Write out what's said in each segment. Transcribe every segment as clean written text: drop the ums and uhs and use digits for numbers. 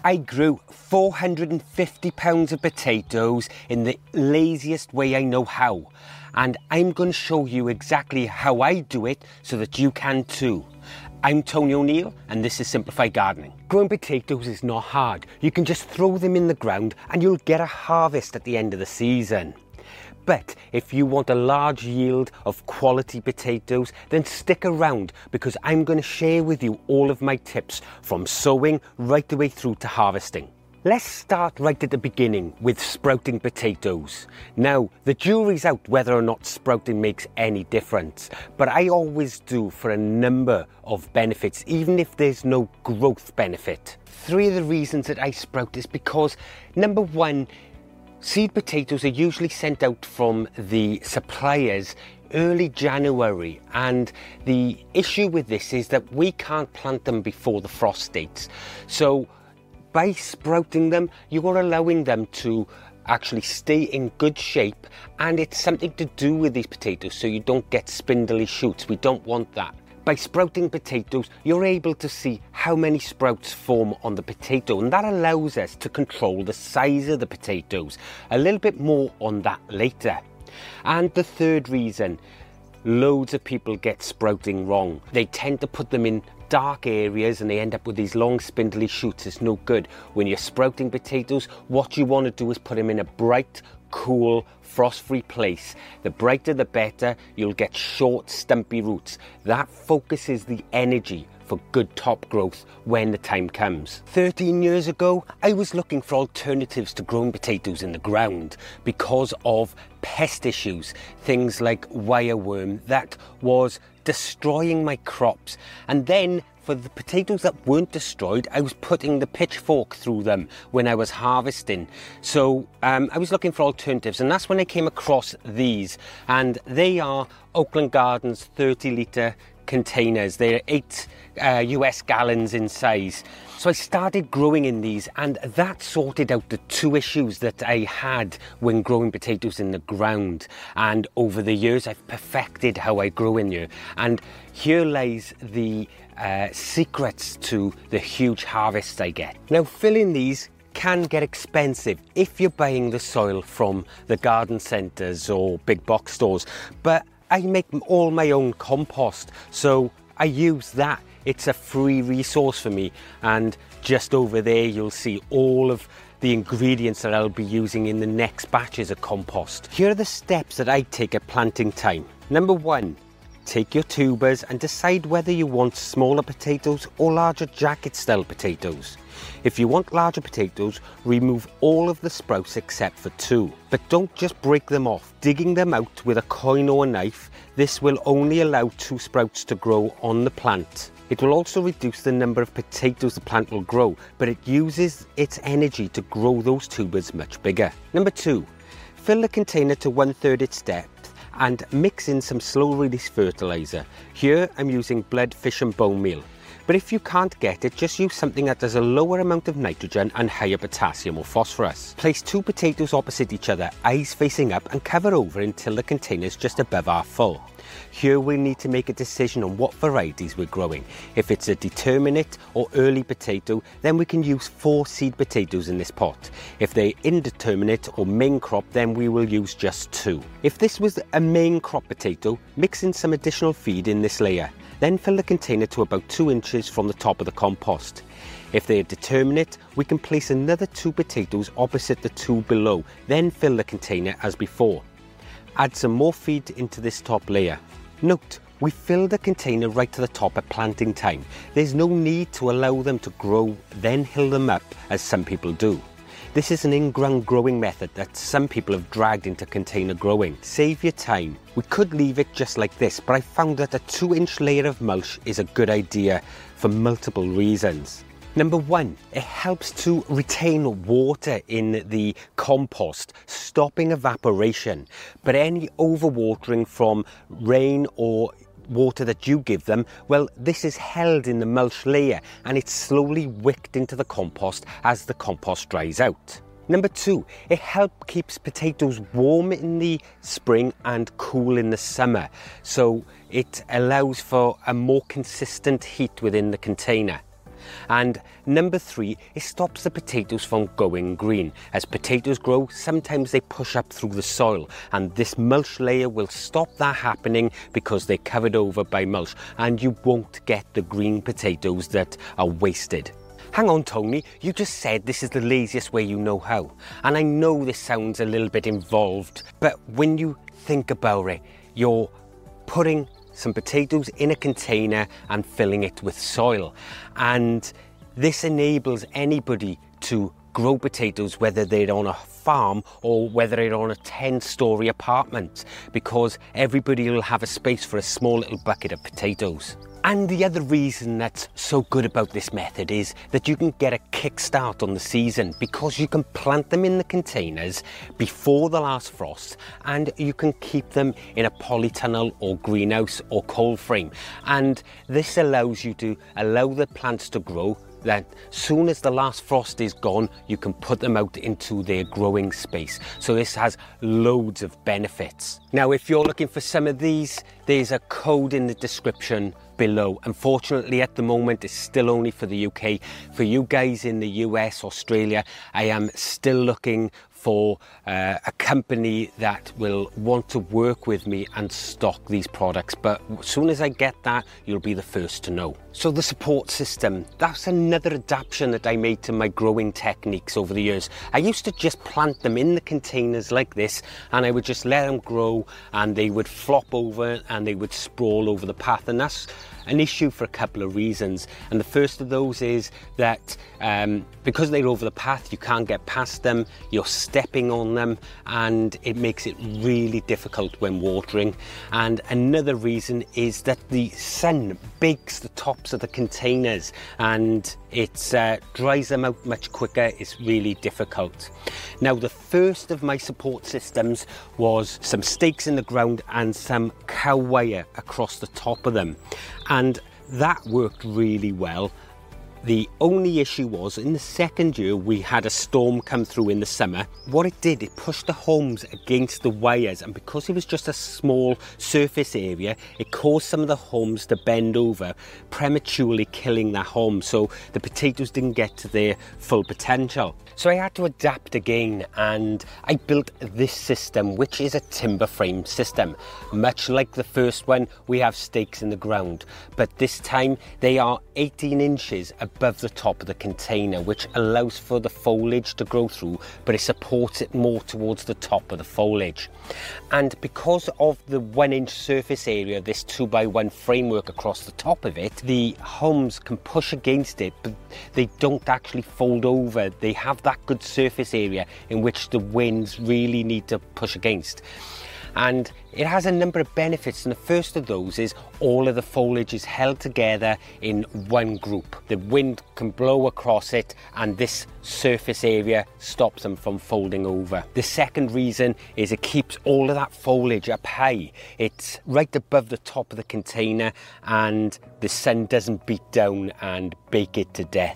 I grew 450 pounds of potatoes in the laziest way I know how, and I'm going to show you exactly how I do it so that you can too. I'm Tony O'Neill and this is Simplified Gardening. Growing potatoes is not hard. You can just throw them in the ground and you'll get a harvest at the end of the season. But if you want a large yield of quality potatoes, then stick around because I'm going to share with you all of my tips from sowing right the way through to harvesting. Let's start right at the beginning with sprouting potatoes. Now, the jury's out whether or not sprouting makes any difference, but I always do for a number of benefits, even if there's no growth benefit. 3 of the reasons that I sprout is because, number 1, seed potatoes are usually sent out from the suppliers early January, and the issue with this is that we can't plant them before the frost dates. So by sprouting them, you're allowing them to actually stay in good shape, and it's something to do with these potatoes so you don't get spindly shoots. We don't want that. By sprouting potatoes, you're able to see how many sprouts form on the potato, and that allows us to control the size of the potatoes. A little bit more on that later. And the 3rd reason, loads of people get sprouting wrong. They tend to put them in dark areas and they end up with these long spindly shoots. It's no good. When you're sprouting potatoes, what you want to do is put them in a bright, cool, frost-free place. The brighter the better. You'll get short, stumpy roots. That focuses the energy for good top growth when the time comes. 13 years ago, I was looking for alternatives to growing potatoes in the ground because of pest issues, things like wireworm that was destroying my crops. And then for the potatoes that weren't destroyed, I was putting the pitchfork through them when I was harvesting. So I was looking for alternatives, and that's when I came across these. And they are Oakland Gardens 30-litre containers. They're 8 US gallons in size. So I started growing in these, and that sorted out the 2 issues that I had when growing potatoes in the ground. And over the years, I've perfected how I grow in here. And here lies the secrets to the huge harvests I get. Now, filling these can get expensive if you're buying the soil from the garden centres or big box stores, but I make all my own compost, so I use that. It's a free resource for me, and just over there you'll see all of the ingredients that I'll be using in the next batches of compost. Here are the steps that I take at planting time. Number 1, take your tubers and decide whether you want smaller potatoes or larger jacket style potatoes. If you want larger potatoes, remove all of the sprouts except for 2. But don't just break them off. Digging them out with a coin or a knife, this will only allow 2 sprouts to grow on the plant. It will also reduce the number of potatoes the plant will grow, but it uses its energy to grow those tubers much bigger. Number 2, fill the container to 1/3 its depth and mix in some slow release fertilizer. Here I'm using blood, fish and bone meal. But if you can't get it, just use something that has a lower amount of nitrogen and higher potassium or phosphorus. Place 2 potatoes opposite each other, eyes facing up, and cover over until the container is just above half full. Here we need to make a decision on what varieties we're growing. If it's a determinate or early potato, then we can use 4 seed potatoes in this pot. If they're indeterminate or main crop, then we will use just 2. If this was a main crop potato, mix in some additional feed in this layer. Then fill the container to about 2 inches from the top of the compost. If they are determinate, we can place another 2 potatoes opposite the 2 below, then fill the container as before. Add some more feed into this top layer. Note, we fill the container right to the top at planting time. There's no need to allow them to grow, then hill them up as some people do. This is an in-ground growing method that some people have dragged into container growing. Save your time. We could leave it just like this, but I found that a 2-inch layer of mulch is a good idea for multiple reasons. Number 1, it helps to retain water in the compost, stopping evaporation. But any overwatering from rain or water that you give them, well, this is held in the mulch layer and it's slowly wicked into the compost as the compost dries out. Number 2, it helps keeps potatoes warm in the spring and cool in the summer. So it allows for a more consistent heat within the container. And number 3, it stops the potatoes from going green. As potatoes grow, sometimes they push up through the soil, and this mulch layer will stop that happening because they're covered over by mulch, and you won't get the green potatoes that are wasted. Hang on, Tony, you just said this is the laziest way you know how. And I know this sounds a little bit involved, but when you think about it, you're putting some potatoes in a container and filling it with soil. And this enables anybody to grow potatoes, whether they're on a farm or whether they're on a 10-story apartment, because everybody will have a space for a small little bucket of potatoes. And the other reason that's so good about this method is that you can get a kickstart on the season, because you can plant them in the containers before the last frost, and you can keep them in a polytunnel or greenhouse or cold frame. And this allows you to allow the plants to grow. That soon as the last frost is gone, you can put them out into their growing space. So this has loads of benefits. Now, if you're looking for some of these, there's a code in the description below. Unfortunately, at the moment, it's still only for the UK. For you guys in the US, Australia, I am still looking for a company that will want to work with me and stock these products. But as soon as I get that, you'll be the first to know. So the support system, that's another adaptation that I made to my growing techniques over the years. I used to just plant them in the containers like this, and I would just let them grow, and they would flop over and they would sprawl over the path. And that's an issue for a couple of reasons. And the first of those is that because they're over the path, you can't get past them, you're stepping on them, and it makes it really difficult when watering. And another reason is that the sun bakes the tops of the containers, and it dries them out much quicker. It's really difficult. Now, the first of my support systems was some stakes in the ground and some cow wire across the top of them, and that worked really well. The only issue was, in the second year, we had a storm come through in the summer. What it did, it pushed the homes against the wires, and because it was just a small surface area, it caused some of the homes to bend over, prematurely killing that home, so the potatoes didn't get to their full potential. So I had to adapt again, and I built this system, which is a timber frame system. Much like the first one, we have stakes in the ground, but this time they are 18 inches above the top of the container, which allows for the foliage to grow through, but it supports it more towards the top of the foliage. And because of the 1-inch surface area, this 2x1 framework across the top of it, the homes can push against it, but they don't actually fold over. They have that good surface area in which the winds really need to push against. And it has a number of benefits, and the first of those is all of the foliage is held together in one group. The wind can blow across it, and this surface area stops them from folding over. The second reason is it keeps all of that foliage up high. It's right above the top of the container, and the sun doesn't beat down and bake it to death.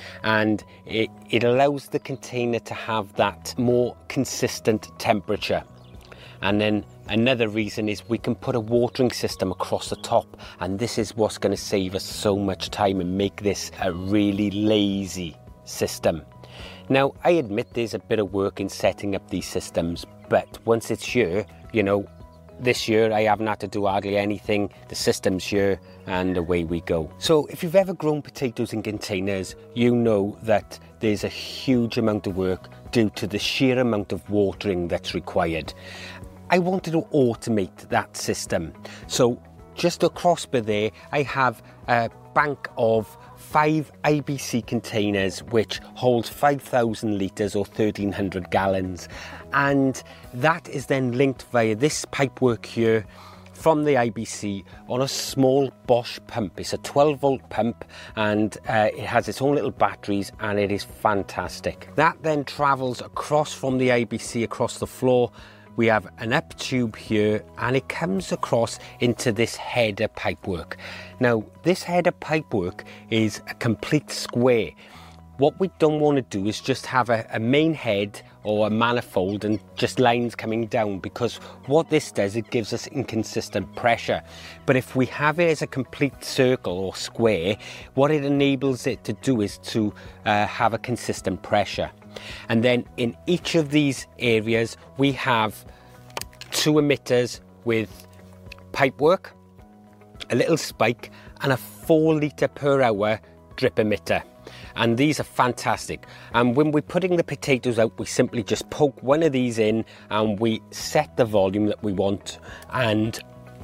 And it allows the container to have that more consistent temperature. And then another reason is we can put a watering system across the top, and this is what's going to save us so much time and make this a really lazy system. Now, I admit there's a bit of work in setting up these systems, but once it's here, you know, this year I haven't had to do hardly anything. The system's here and away we go. So if you've ever grown potatoes in containers, you know that there's a huge amount of work due to the sheer amount of watering that's required. I wanted to automate that system. So just across by there, I have a bank of 5 IBC containers which holds 5,000 litres or 1,300 gallons. And that is then linked via this pipework here from the IBC on a small Bosch pump. It's a 12-volt pump, and it has its own little batteries, and it is fantastic. That then travels across from the IBC across the floor. We have an up tube here, and it comes across into this header pipework. Now, this header pipework is a complete square. What we don't want to do is just have a main head or a manifold and just lines coming down, because what this does, it gives us inconsistent pressure. But if we have it as a complete circle or square, what it enables it to do is to have a consistent pressure. And then in each of these areas, we have 2 emitters with pipework, a little spike, and a 4 litre per hour drip emitter. And these are fantastic. And when we're putting the potatoes out, we simply just poke one of these in and we set the volume that we want. And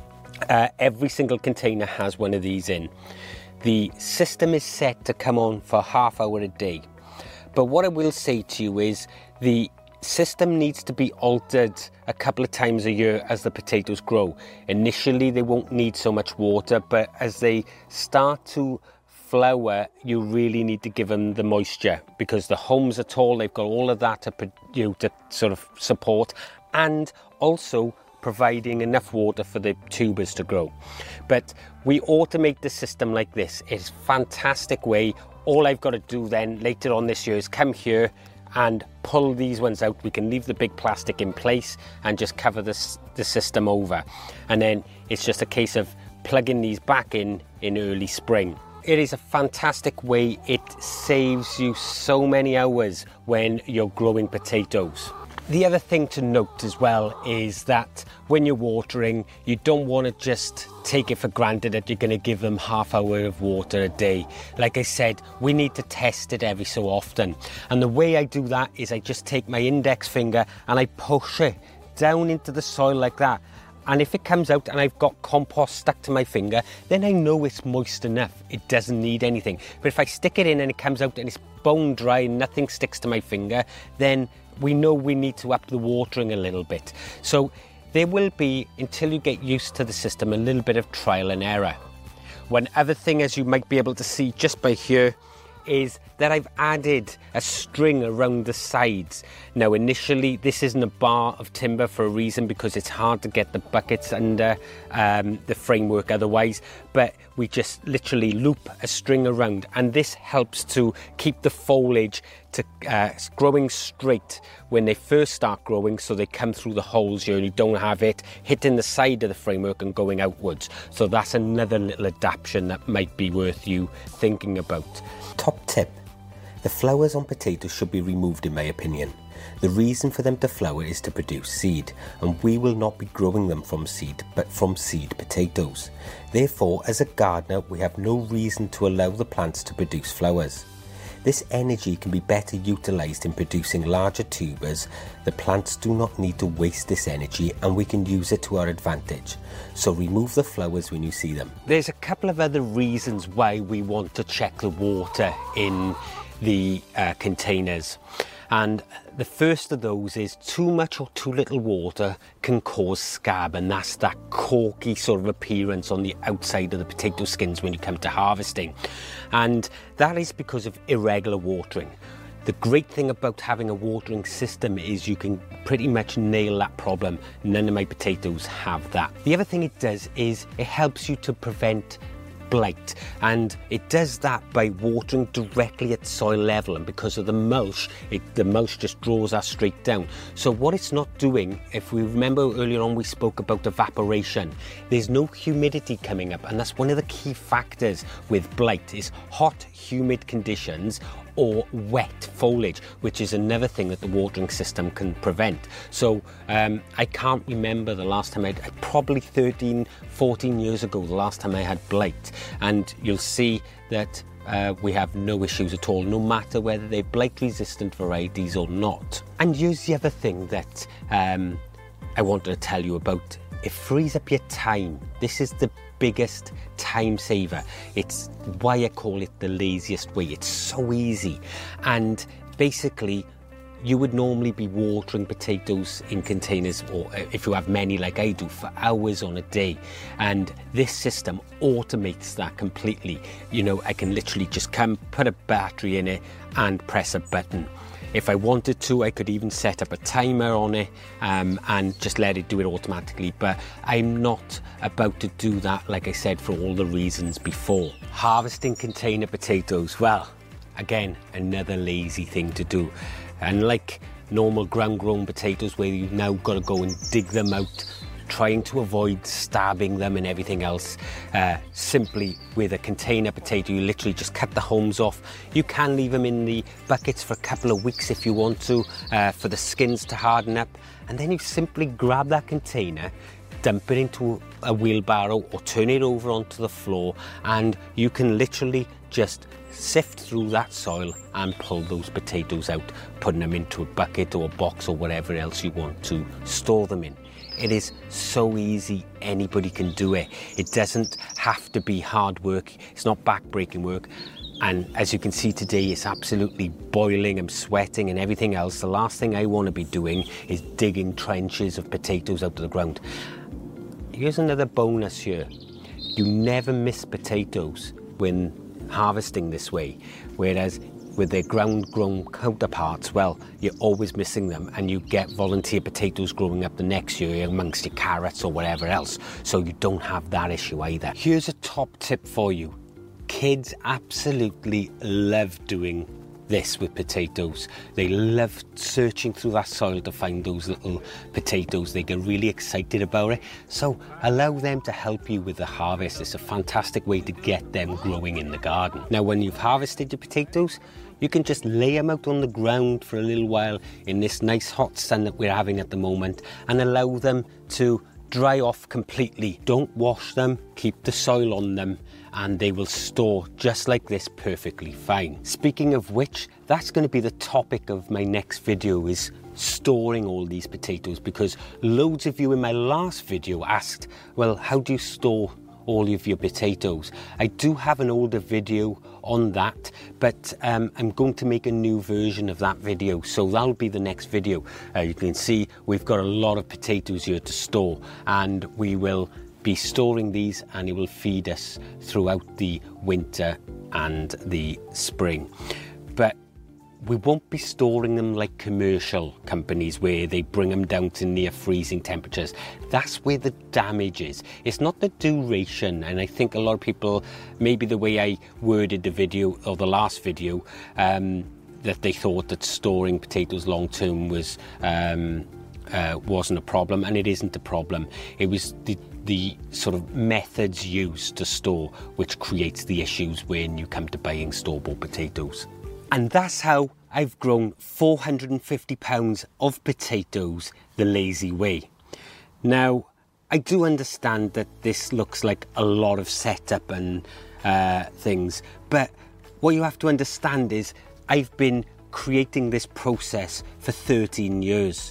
every single container has one of these in. The system is set to come on for half hour a day. But what I will say to you is the system needs to be altered a couple of times a year as the potatoes grow. Initially, they won't need so much water, but as they start to flower, you really need to give them the moisture, because the homes are tall, they've got all of that to sort of support, and also providing enough water for the tubers to grow. But we automate the system like this. It's a fantastic way. All I've got to do then later on this year is come here and pull these ones out. We can leave the big plastic in place and just cover the system over, and then it's just a case of plugging these back in early spring. It is a fantastic way. It saves you so many hours when you're growing potatoes. The other thing to note as well is that when you're watering, you don't want to just take it for granted that you're going to give them half hour of water a day. Like I said, we need to test it every so often. And the way I do that is I just take my index finger and I push it down into the soil like that. And if it comes out and I've got compost stuck to my finger, then I know it's moist enough. It doesn't need anything. But if I stick it in and it comes out and it's bone dry and nothing sticks to my finger, then we know we need to up the watering a little bit. So there will be, until you get used to the system, a little bit of trial and error. One other thing, as you might be able to see just by here, is that I've added a string around the sides. Now initially this isn't a bar of timber for a reason, because it's hard to get the buckets under the framework otherwise, but we just literally loop a string around, and this helps to keep the foliage to growing straight when they first start growing, so they come through the holes here and you don't have it hitting the side of the framework and going outwards. So that's another little adaptation that might be worth you thinking about. Top tip: the flowers on potatoes should be removed, in my opinion. The reason for them to flower is to produce seed, and we will not be growing them from seed, but from seed potatoes. Therefore, as a gardener, we have no reason to allow the plants to produce flowers. This energy can be better utilised in producing larger tubers. The plants do not need to waste this energy, and we can use it to our advantage. So remove the flowers when you see them. There's a couple of other reasons why we want to check the water in the containers. And the first of those is too much or too little water can cause scab, and that's that corky sort of appearance on the outside of the potato skins when you come to harvesting. And that is because of irregular watering. The great thing about having a watering system is you can pretty much nail that problem. None of my potatoes have that. The other thing it does is it helps you to prevent blight, and it does that by watering directly at soil level, and because of the mulch, the mulch just draws that straight down. So what it's not doing, if we remember earlier on we spoke about evaporation, there's no humidity coming up, and that's one of the key factors with blight, is hot humid conditions or wet foliage, which is another thing that the watering system can prevent. So I can't remember the last time probably 13, 14 years ago, the last time I had blight. And you'll see that we have no issues at all, no matter whether they're blight resistant varieties or not. And here's the other thing that I wanted to tell you about. It frees up your time. This is the biggest time saver. It's why I call it the laziest way. It's so easy. And basically, you would normally be watering potatoes in containers, or if you have many like I do, for hours on a day. And this system automates that completely. You know, I can literally just come, put a battery in it and press a button. If I wanted to, I could even set up a timer on it and just let it do it automatically. But I'm not about to do that, like I said, for all the reasons before. Harvesting container potatoes, well, Again, another lazy thing to do. And like normal ground grown potatoes where you've now got to go and dig them out, trying to avoid stabbing them and everything else, simply with a container potato you literally just cut the hulls off. You can leave them in the buckets for a couple of weeks if you want to, for the skins to harden up, and then you simply grab that container, dump it into a wheelbarrow or turn it over onto the floor, and you can literally just sift through that soil and pull those potatoes out, putting them into a bucket or a box or whatever else you want to store them in. It is so easy, anybody can do it. It doesn't have to be hard work, it's not back-breaking work. And as you can see today, it's absolutely boiling, I'm sweating and everything else. The last thing I want to be doing is digging trenches of potatoes out of the ground. Here's another bonus here. You never miss potatoes when harvesting this way, whereas with their ground-grown counterparts, well, you're always missing them, and you get volunteer potatoes growing up the next year amongst your carrots or whatever else, so you don't have that issue either. Here's a top tip for you. Kids absolutely love doing this with potatoes. They love searching through that soil to find those little potatoes. They get really excited about it. So allow them to help you with the harvest. It's a fantastic way to get them growing in the garden. Now, when you've harvested your potatoes, you can just lay them out on the ground for a little while in this nice hot sun that we're having at the moment, and allow them to dry off completely. Don't wash them, keep the soil on them, and they will store just like this perfectly fine. Speaking of which, that's going to be the topic of my next video, is storing all these potatoes, because loads of you in my last video asked, well, how do you store all of your potatoes? I do have an older video on that, but I'm going to make a new version of that video, so that'll be the next video. You can see we've got a lot of potatoes here to store, and we will be storing these, and it will feed us throughout the winter and the spring. But we won't be storing them like commercial companies where they bring them down to near freezing temperatures. That's where the damage is. It's not the duration, and I think a lot of people, maybe the way I worded the video or the last video, that they thought that storing potatoes long term was wasn't a problem, and it isn't a problem. It was the sort of methods used to store which creates the issues when you come to buying store-bought potatoes. And that's how I've grown 450 pounds of potatoes the lazy way. Now, I do understand that this looks like a lot of setup and things, but what you have to understand is I've been creating this process for 13 years.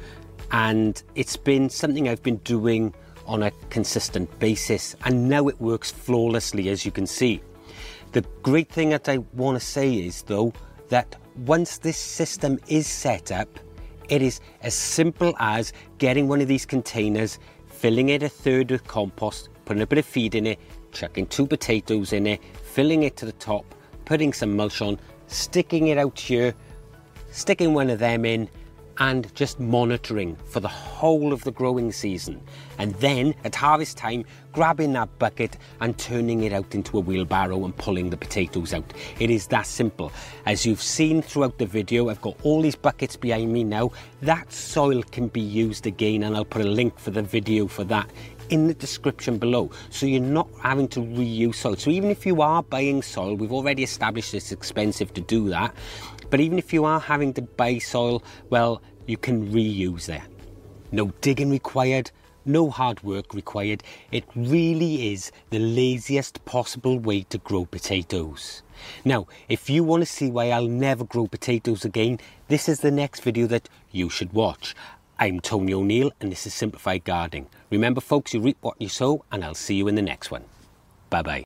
And it's been something I've been doing on a consistent basis, and now it works flawlessly, as you can see. The great thing that I want to say is, though, that once this system is set up, it is as simple as getting one of these containers, filling it a third with compost, putting a bit of feed in it, chucking 2 potatoes in it, filling it to the top, putting some mulch on, sticking it out here, sticking one of them in, and just monitoring for the whole of the growing season. And then at harvest time, grabbing that bucket and turning it out into a wheelbarrow and pulling the potatoes out. It is that simple. As you've seen throughout the video, I've got all these buckets behind me now. That soil can be used again, and I'll put a link for the video for that in the description below, so you're not having to reuse soil. So even if you are buying soil, we've already established it's expensive to do that, but even if you are having to buy soil, well, you can reuse that. No digging required, no hard work required. It really is the laziest possible way to grow potatoes. Now, if you want to see why I'll never grow potatoes again, this is the next video that you should watch. I'm Tony O'Neill, and this is Simplified Gardening. Remember, folks, you reap what you sow, and I'll see you in the next one. Bye-bye.